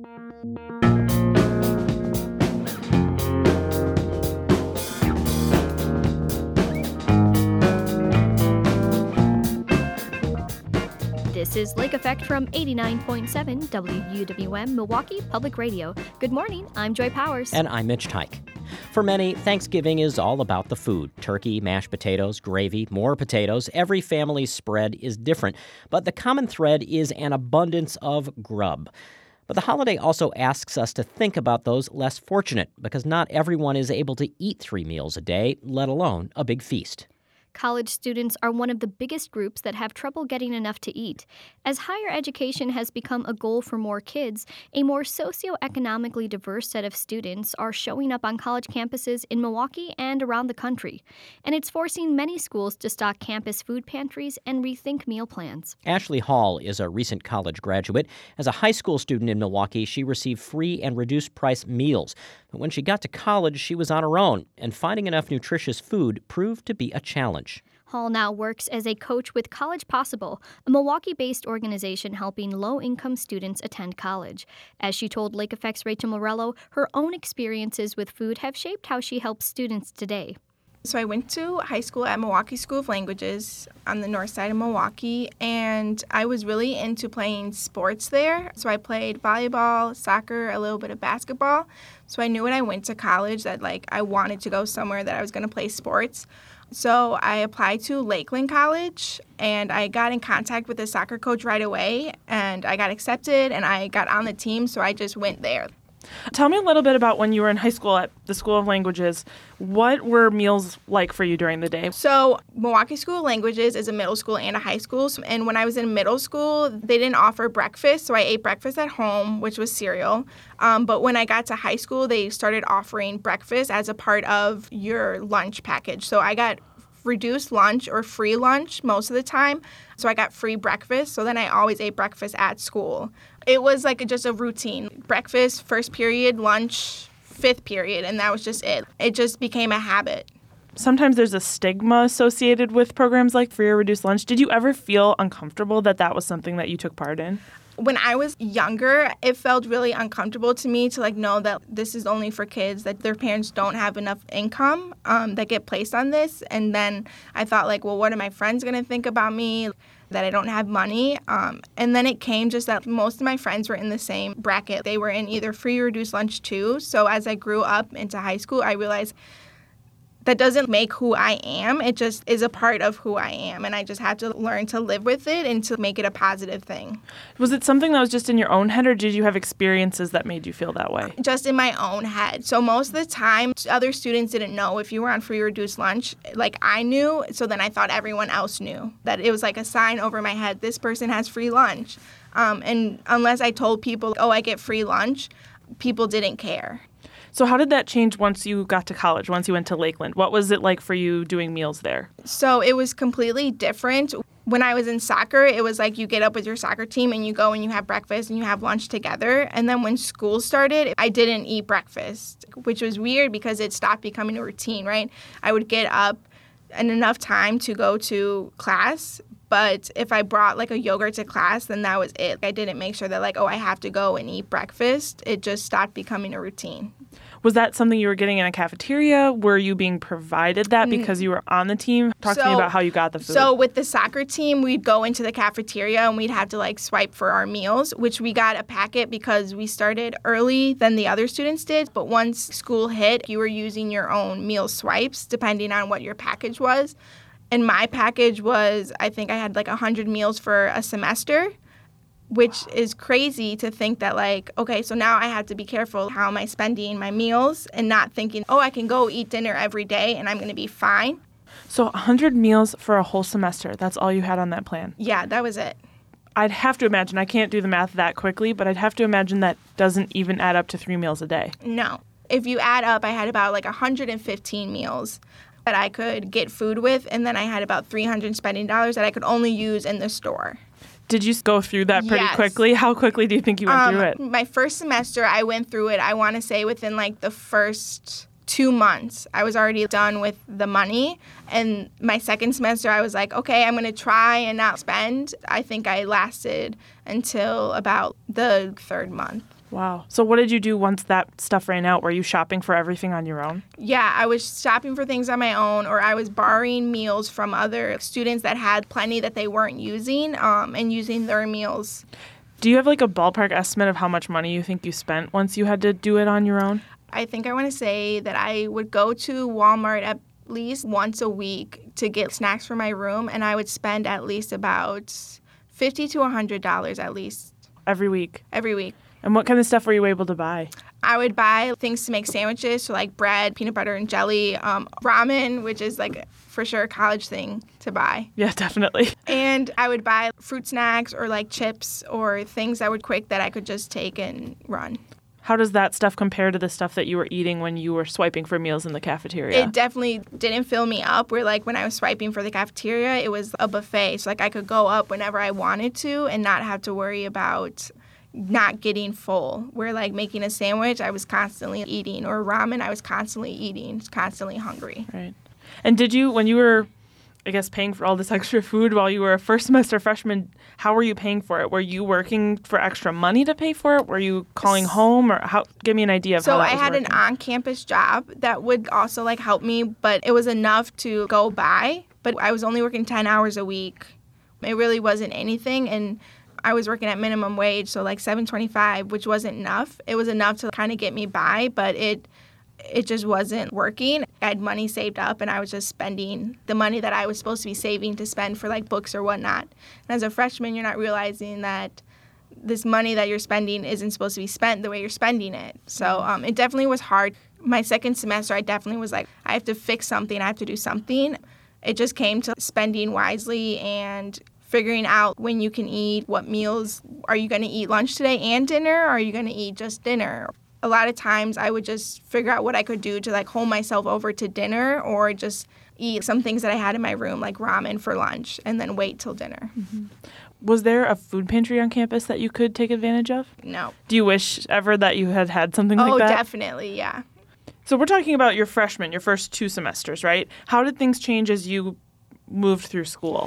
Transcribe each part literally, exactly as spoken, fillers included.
This is Lake Effect from eighty-nine point seven W U W M Milwaukee Public Radio. Good morning, I'm Joy Powers. And I'm Mitch Tyke. For many, Thanksgiving is all about the food. Turkey, mashed potatoes, gravy, more potatoes. Every family's spread is different, but the common thread is an abundance of grub. But the holiday also asks us to think about those less fortunate, because not everyone is able to eat three meals a day, let alone a big feast. College students are one of the biggest groups that have trouble getting enough to eat. As higher education has become a goal for more kids, a more socioeconomically diverse set of students are showing up on college campuses in Milwaukee and around the country. And it's forcing many schools to stock campus food pantries and rethink meal plans. Ashley Hall is a recent college graduate. As a high school student in Milwaukee, she received free and reduced price meals. But when she got to college, she was on her own, and finding enough nutritious food proved to be a challenge. Hall now works as a coach with College Possible, a Milwaukee-based organization helping low-income students attend college. As she told Lake Effect's Rachel Morello, her own experiences with food have shaped how she helps students today. So I went to high school at Milwaukee School of Languages on the north side of Milwaukee, and I was really into playing sports there. So I played volleyball, soccer, a little bit of basketball. So I knew when I went to college that like I wanted to go somewhere that I was going to play sports. So I applied to Lakeland College, and I got in contact with the soccer coach right away, and I got accepted, and I got on the team, so I just went there. Tell me a little bit about when you were in high school at the School of Languages. What were meals like for you during the day? So Milwaukee School of Languages is a middle school and a high school. And when I was in middle school, they didn't offer breakfast. So I ate breakfast at home, which was cereal. Um, but when I got to high school, they started offering breakfast as a part of your lunch package. So I got reduced lunch or free lunch most of the time. So I got free breakfast. So then I always ate breakfast at school. It was like a, just a routine. Breakfast, first period, lunch, fifth period, and that was just it. It just became a habit. Sometimes there's a stigma associated with programs like free or reduced lunch. Did you ever feel uncomfortable that that was something that you took part in? When I was younger, it felt really uncomfortable to me to like know that this is only for kids, that their parents don't have enough income um, that get placed on this. And then I thought like, well, what are my friends going to think about me? That I don't have money. Um, and then it came just that most of my friends were in the same bracket. They were in either free or reduced lunch too. So as I grew up into high school, I realized that doesn't make who I am. It just is a part of who I am. And I just had to learn to live with it and to make it a positive thing. Was it something that was just in your own head, or did you have experiences that made you feel that way? Just in my own head. So most of the time, other students didn't know if you were on free or reduced lunch. Like I knew, so then I thought everyone else knew. That it was like a sign over my head, this person has free lunch. Um, and unless I told people, oh, I get free lunch, people didn't care. So how did that change once you got to college, once you went to Lakeland? What was it like for you doing meals there? So it was completely different. When I was in soccer, it was like you get up with your soccer team and you go and you have breakfast and you have lunch together. And then when school started, I didn't eat breakfast, which was weird because it stopped becoming a routine, right? I would get up in enough time to go to class. But if I brought like a yogurt to class, then that was it. I didn't make sure that like, oh, I have to go and eat breakfast. It just stopped becoming a routine. Was that something you were getting in a cafeteria? Were you being provided that because you were on the team? Talk so, to me about how you got the food. So with the soccer team, we'd go into the cafeteria and we'd have to like swipe for our meals, which we got a packet because we started early than the other students did. But once school hit, you were using your own meal swipes depending on what your package was. And my package was, I think I had like one hundred meals for a semester, which is crazy to think that like, okay, so now I have to be careful. How am I spending my meals and not thinking, oh, I can go eat dinner every day and I'm going to be fine. So one hundred meals for a whole semester. That's all you had on that plan? Yeah, that was it. I'd have to imagine, I can't do the math that quickly, but I'd have to imagine that doesn't even add up to three meals a day. No. If you add up, I had about like one hundred fifteen meals that I could get food with, and then I had about three hundred spending dollars that I could only use in the store. Did you go through that pretty yes. quickly? How quickly do you think you went um, through it? My first semester, I went through it, I want to say, within like the first two months. I was already done with the money. And my second semester, I was like, okay, I'm going to try and not spend. I think I lasted until about the third month. Wow. So what did you do once that stuff ran out? Were you shopping for everything on your own? Yeah, I was shopping for things on my own, or I was borrowing meals from other students that had plenty that they weren't using um, and using their meals. Do you have like a ballpark estimate of how much money you think you spent once you had to do it on your own? I think I want to say that I would go to Walmart at least once a week to get snacks for my room, and I would spend at least about fifty to one hundred dollars at least. Every week? Every week. And what kind of stuff were you able to buy? I would buy things to make sandwiches, so like bread, peanut butter and jelly, um, ramen, which is like for sure a college thing to buy. Yeah, definitely. And I would buy fruit snacks or like chips or things that were quick that I could just take and run. How does that stuff compare to the stuff that you were eating when you were swiping for meals in the cafeteria? It definitely didn't fill me up. Where like when I was swiping for the cafeteria, it was a buffet. So like I could go up whenever I wanted to and not have to worry about not getting full. Where like making a sandwich, I was constantly eating, or ramen, I was constantly eating, constantly hungry. Right. And did you, when you were, I guess, paying for all this extra food while you were a first semester freshman, how were you paying for it? Were you working for extra money to pay for it? Were you calling home, or how? Give me an idea of so how that I was had working. an on-campus job that would also like help me, but it was enough to go by. But I was only working ten hours a week. It really wasn't anything, and I was working at minimum wage, so like seven twenty-five, which wasn't enough. It was enough to kind of get me by, but it it just wasn't working. I had money saved up, and I was just spending the money that I was supposed to be saving to spend for like books or whatnot. And as a freshman, you're not realizing that this money that you're spending isn't supposed to be spent the way you're spending it. So um, it definitely was hard. My second semester, I definitely was like, I have to fix something. I have to do something. It just came to spending wisely and figuring out when you can eat, what meals. Are you going to eat lunch today and dinner, or are you going to eat just dinner? A lot of times I would just figure out what I could do to like hold myself over to dinner, or just eat some things that I had in my room, like ramen for lunch, and then wait till dinner. Mm-hmm. Was there a food pantry on campus that you could take advantage of? No. Do you wish ever that you had had something oh, like that? Oh, definitely, yeah. So we're talking about your freshman, your first two semesters, right? How did things change as you moved through school?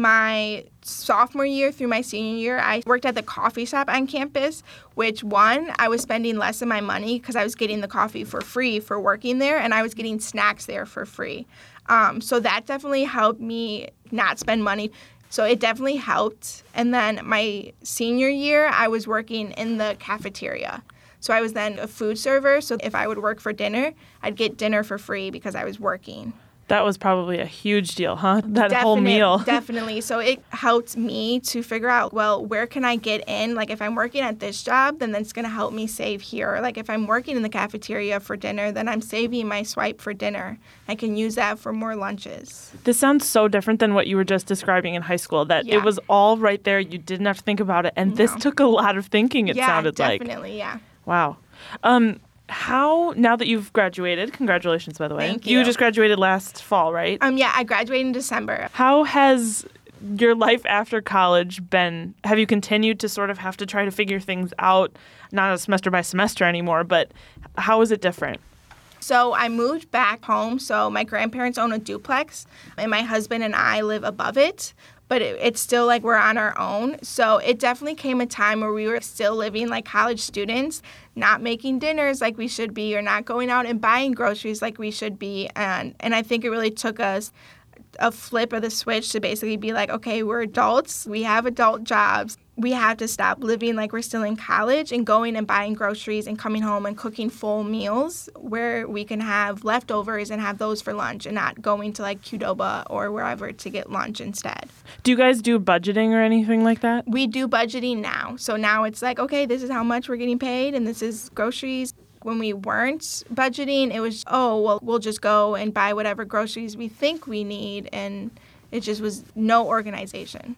My sophomore year through my senior year, I worked at the coffee shop on campus, which, one, I was spending less of my money because I was getting the coffee for free for working there, and I was getting snacks there for free. Um, so that definitely helped me not spend money. So it definitely helped. And then my senior year, I was working in the cafeteria. So I was then a food server. So if I would work for dinner, I'd get dinner for free because I was working. That was probably a huge deal, huh? That Definite, whole meal. Definitely. So it helped me to figure out, well, where can I get in? Like if I'm working at this job, then that's going to help me save here. Like if I'm working in the cafeteria for dinner, then I'm saving my swipe for dinner. I can use that for more lunches. This sounds so different than what you were just describing in high school, that Yeah. it was all right there. You didn't have to think about it. And No. this took a lot of thinking, it yeah, sounded like. definitely, yeah. Wow. Um, how, now that you've graduated, congratulations, by the way. Thank you. You just graduated last fall, right? Um, yeah, I graduated in December. How has your life after college been? Have you continued to sort of have to try to figure things out, not a semester by semester anymore, but how is it different? So I moved back home. So my grandparents own a duplex, and my husband and I live above it. But it, it's still like we're on our own. So it definitely came a time where we were still living like college students, not making dinners like we should be, or not going out and buying groceries like we should be. And, and I think it really took us a flip of the switch to basically be like, okay, we're adults. We have adult jobs. We have to stop living like we're still in college and going and buying groceries and coming home and cooking full meals where we can have leftovers and have those for lunch, and not going to like Qdoba or wherever to get lunch instead. Do you guys do budgeting or anything like that? We do budgeting now. So now it's like, okay, this is how much we're getting paid and this is groceries. When we weren't budgeting, it was, oh, well, we'll just go and buy whatever groceries we think we need. And it just was no organization.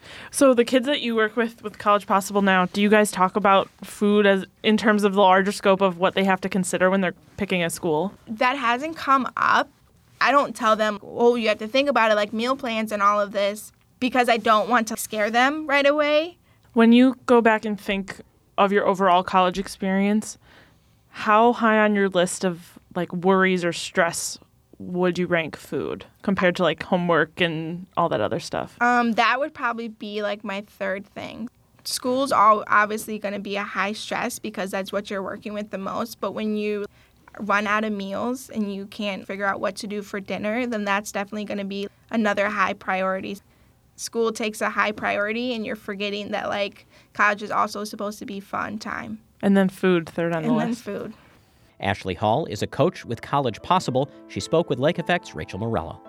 So the kids that you work with with College Possible now, do you guys talk about food as in terms of the larger scope of what they have to consider when they're picking a school? That hasn't come up. I don't tell them, oh, you have to think about it, like meal plans and all of this, because I don't want to scare them right away. When you go back and think of your overall college experience, how high on your list of like worries or stress would you rank food compared to like homework and all that other stuff? Um, that would probably be like my third thing. School's all obviously going to be a high stress because that's what you're working with the most. But when you run out of meals and you can't figure out what to do for dinner, then that's definitely going to be another high priority. School takes a high priority, and you're forgetting that, like, college is also supposed to be fun time. And then food, third on the And list. then food. Ashley Hall is a coach with College Possible. She spoke with Lake Effect's Rachel Morello.